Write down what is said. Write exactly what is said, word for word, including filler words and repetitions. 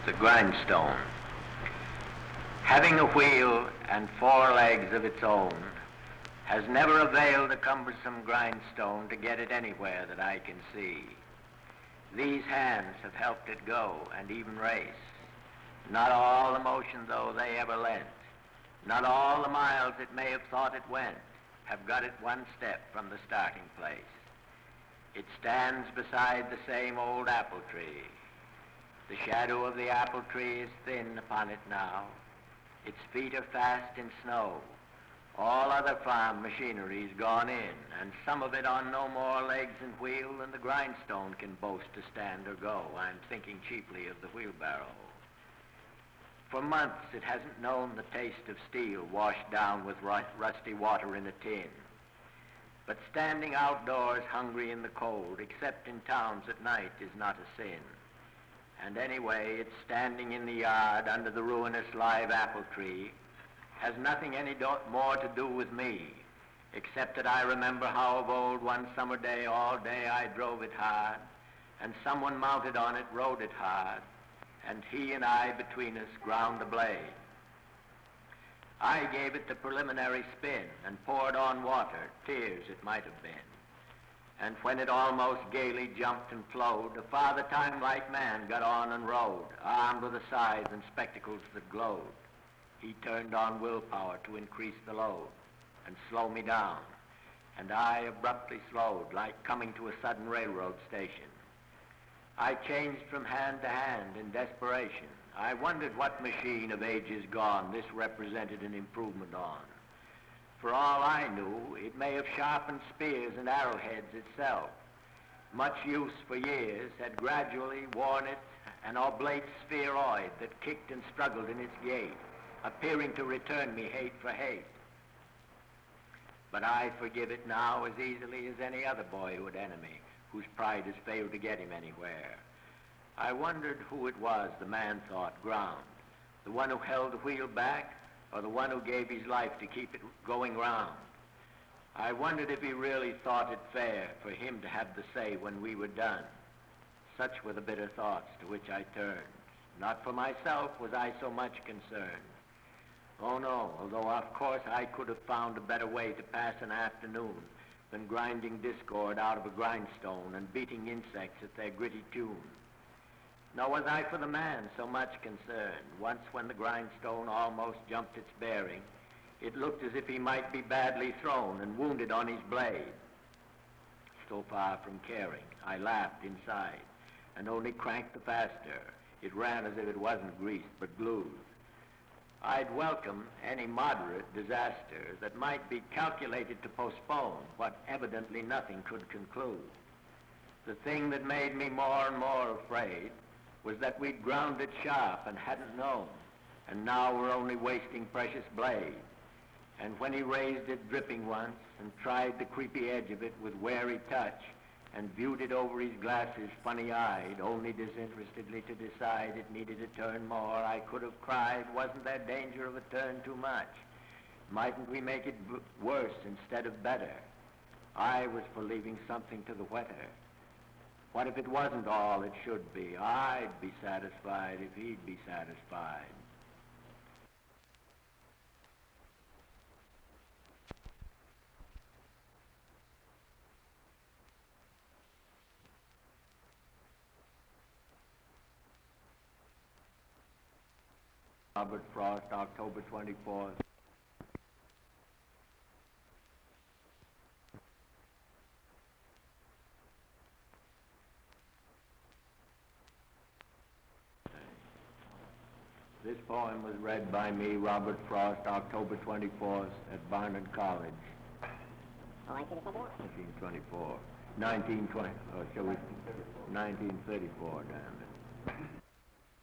the grindstone. Having a wheel and four legs of its own has never availed the cumbersome grindstone to get it anywhere that I can see. These hands have helped it go and even race. Not all the motion, though, they ever lent. Not all the miles it may have thought it went have got it one step from the starting place. It stands beside the same old apple tree. The shadow of the apple tree is thin upon it now. Its feet are fast in snow. All other farm machinery's gone in, and some of it on no more legs and wheel than the grindstone can boast to stand or go. I'm thinking chiefly of the wheelbarrow. For months it hasn't known the taste of steel washed down with rusty water in a tin. But standing outdoors hungry in the cold, except in towns at night, is not a sin. And anyway, it's standing in the yard under the ruinous live apple tree has nothing any do- more to do with me, except that I remember how of old one summer day all day I drove it hard, and someone mounted on it rode it hard, and he and I between us ground the blade. I gave it the preliminary spin and poured on water, tears it might have been. And when it almost gaily jumped and flowed, a father time-like man got on and rode, armed with a scythe and spectacles that glowed. He turned on willpower to increase the load and slow me down, and I abruptly slowed, like coming to a sudden railroad station. I changed from hand to hand in desperation. I wondered what machine of ages gone this represented an improvement on. For all I knew, it may have sharpened spears and arrowheads itself. Much use for years had gradually worn it an oblate spheroid that kicked and struggled in its gait, appearing to return me hate for hate. But I forgive it now as easily as any other boyhood enemy whose pride has failed to get him anywhere. I wondered who it was the man thought ground, the one who held the wheel back, or the one who gave his life to keep it going round. I wondered if he really thought it fair for him to have the say when we were done. Such were the bitter thoughts to which I turned. Not for myself was I so much concerned. Oh no, although of course I could have found a better way to pass an afternoon than grinding discord out of a grindstone and beating insects at their gritty tune. Nor was I for the man so much concerned. Once when the grindstone almost jumped its bearing, it looked as if he might be badly thrown and wounded on his blade. So far from caring, I laughed inside and only cranked the faster. It ran as if it wasn't greased but glued. I'd welcome any moderate disaster that might be calculated to postpone what evidently nothing could conclude. The thing that made me more and more afraid was that we'd ground it sharp and hadn't known, and now we're only wasting precious blade. And when he raised it dripping once and tried the creepy edge of it with wary touch and viewed it over his glasses funny-eyed, only disinterestedly to decide it needed a turn more, I could have cried, wasn't there danger of a turn too much? Mightn't we make it b- worse instead of better? I was for leaving something to the whetter. What if it wasn't all it should be? I'd be satisfied if he'd be satisfied. Robert Frost, October twenty-fourth. This poem was read by me, Robert Frost, October twenty-fourth at Barnard College. Oh, nineteen twenty-four. nineteen twenty, oh, shall we? nineteen thirty-four, damn it.